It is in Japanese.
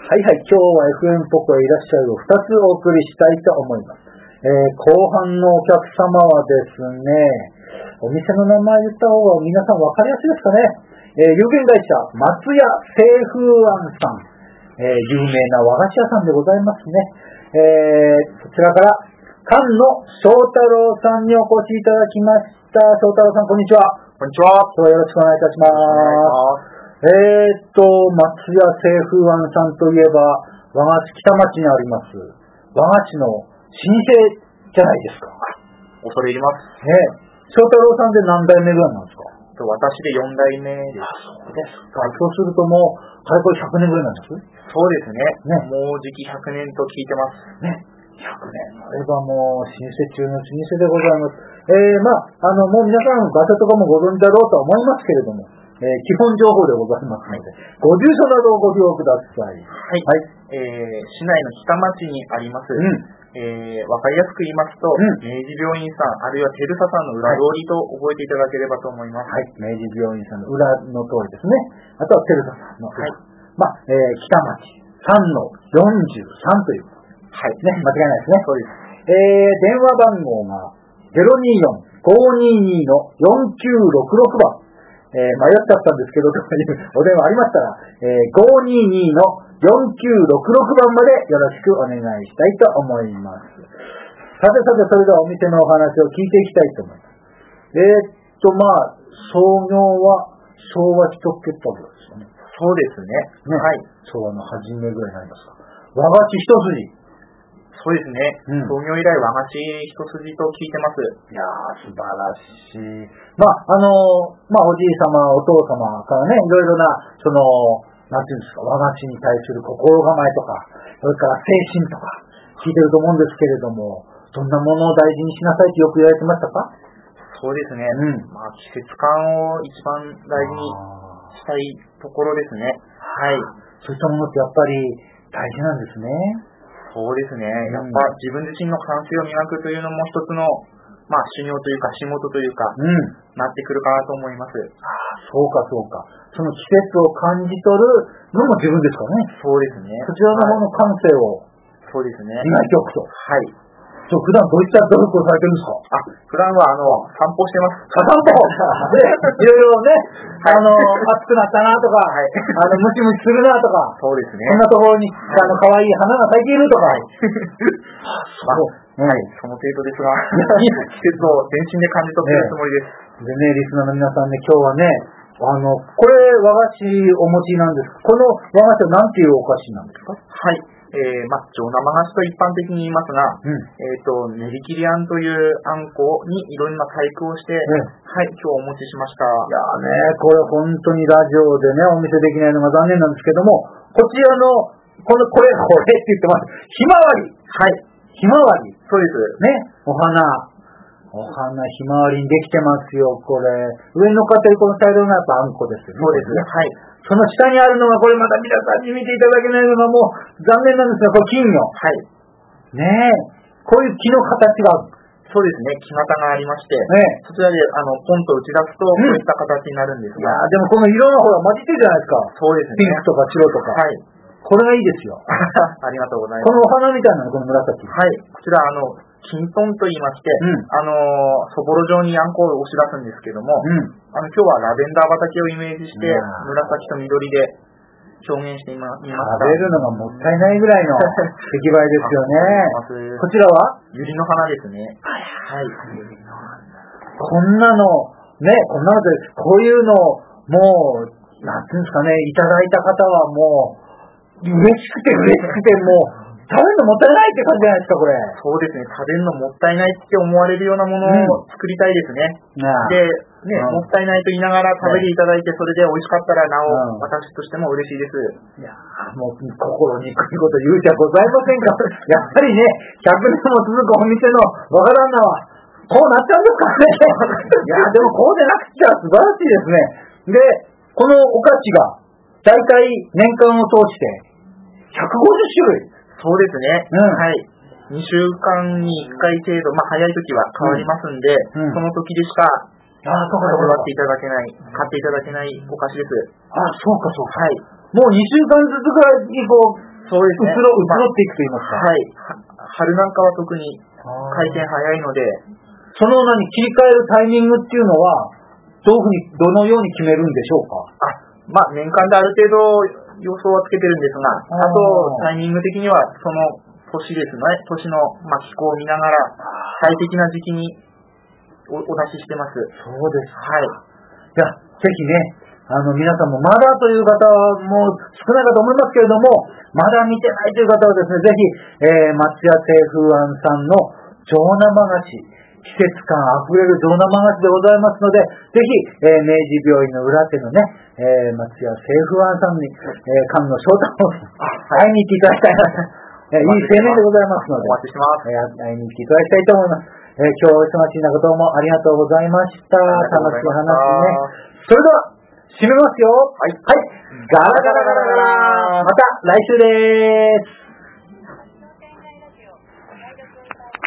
はいはい、今日は FM ポコへいらっしゃるを2つお送りしたいと思います。後半のお客様はですね、お店の名前言った方が皆さん分かりやすいですかね。有限会社松屋清風庵さん、有名な和菓子屋さんでございますね。そちらから菅野翔太郎さんにお越しいただきました。翔太郎さん、こんにちは。 こんにちは。 今日はよろしくお願いいたします。松屋清風庵さんといえば、和菓子北町にあります、和菓子の老舗じゃないですか。 恐れ入ります。 翔太郎さんで何代目ぐらいなんですか？ 私で4代目です。 そうですか。そうするともう、かれこれ100年ぐらいなんです？ そうですね。もうじき100年と聞いてます。 ね。100年あればもう、老舗中の老舗でございます。もう皆さん場所とかもご存知だろうとは思いますけれども、基本情報でございますので、ご住所などをご利用ください。 はい。市内の北町にあります。わかりやすく言いますと、明治病院さん、あるいはテルサさんの裏通りと覚えていただければと思います。 はい。明治病院さんの裏の通りですね。あとはテルサさんの裏。北町3の43という。はい。ね、間違いないですね。 そうです。 電話番号が024-522の4966番。迷っちゃったんですけど、というお電話ありましたら、522の4966番までよろしくお願いしたいと思います。さて、それではお店のお話を聞いていきたいと思います。創業は昭和一桁ぐらいですよね。 そうですね。はい。 昭和の初めぐらいになりますか。和菓子一筋。 そうですね。創業以来和菓子一筋と聞いてます。 いやー、素晴らしい。おじい様、お父様からね、いろいろな、なんていうんですか、和菓子に対する心構えとか、それから精神とか、聞いてると思うんですけれども、どんなものを大事にしなさいってよく言われてましたか？ そうですね。季節感を一番大事にしたいところですね。はい。 そういったものってやっぱり大事なんですね。 そうですね。やっぱ自分自身の感性を磨くというのも一つの、修行というか仕事というか、なってくるかなと思います。 そうか。その季節を感じ取るのも自分ですからね。 そうですね。 そちらの方の感性をそうですね。 磨いておくと。 はい。 普段どういった努力をされてるんですか？ 普段は散歩してます。 散歩で、いろいろね、暑くなったなとか、ムチムチするなとか、 そうですね。 こんなところに可愛い花が咲いているとか。 はい、その程度ですが、季節を全身で感じ取っているつもりです。 でね、リスナーの皆さんね、今日はね、これ和菓子お持ちなんです。この和菓子は何ていうお菓子なんですか？ はい。上生菓子と一般的に言いますが、練り切りあんというあんこにいろんな細工をして、はい、今日お持ちしました。 いやね、これ本当にラジオでね、お見せできないのが残念なんですけども、こちらの、これって言ってます。ひまわり。 はい。 ひまわり。 そうです。 ね、お花ひまわりにできてますよ、これ。上に乗っかってるこの茶色のやっぱあんこですよね。 そうですね。はい。 その下にあるのが、これまた皆さんに見ていただけないのがもう残念なんですが、これ金魚。はい。ねえ。こういう木の形がある。 そうですね。木型がありまして、そちらでポンと打ち出すと、こういった形になるんですが。 でもこの色がほら混じってるじゃないですか。 そうですね。 ピンクとか白とか。はい。これがいいですよ。 ありがとうございます。 このお花みたいなの、この紫。 はい。こちら、金豚と言いまして、そぼろ状にあんこを押し出すんですけども、今日はラベンダー畑をイメージして、紫と緑で表現してみました。 食べるのがもったいないぐらいの出来栄えですよね。こちらは百合の花ですね。 はい。こんなの、ね、こういうのを、もう、なんていうんですかね、いただいた方はもう、嬉しくてもう、食べるのもったいないって感じじゃないですか、これ。 そうですね。食べるのもったいないって思われるようなものを作りたいですね。で、もったいないと言いながら食べていただいて、それで美味しかったらなお、私としても嬉しいです。 いやもう心にくいこと言うじゃございませんか。やっぱりね、100年も続くお店の若旦那は、こうなっちゃうんですかね。いや、でもこうでなくちゃ素晴らしいですね。で、このお菓子が、大体年間を通して、150種類。 そうですね。はい。2週間に1回程度、早い時は変わりますんで、その時でしか味わっていただけない、買っていただけないお菓子です。 そうか。はい。もう2週間ずつぐらいにそうですね。 移ろっていくと言いますか。 はい。春なんかは特に回転早いので。 その切り替えるタイミングっていうのは、どのように決めるんでしょうか。 年間である程度予想はつけてるんですが、あとタイミング的にはその年ですね、年の気候を見ながら最適な時期にお出ししてます。 そうですか。はい。 じゃあ、ぜひね、皆さんもまだという方も少ないかと思いますけれども、まだ見てないという方はですね、ぜひ、松屋製風庵さんの上生菓子、季節感あふれる上生菓子でございますので、ぜひ、明治病院の裏手のね、松屋製風庵さんに、菅野翔太郎さん、会いに行っていただきたいなと。いい青年でございますので、 お待ちしてます。 会いに行っていただきたいと思います。今日お忙しい中どうもありがとうございました。楽しい話ね。それでは、締めますよ。はい。ガラガラガラガラ。また来週です。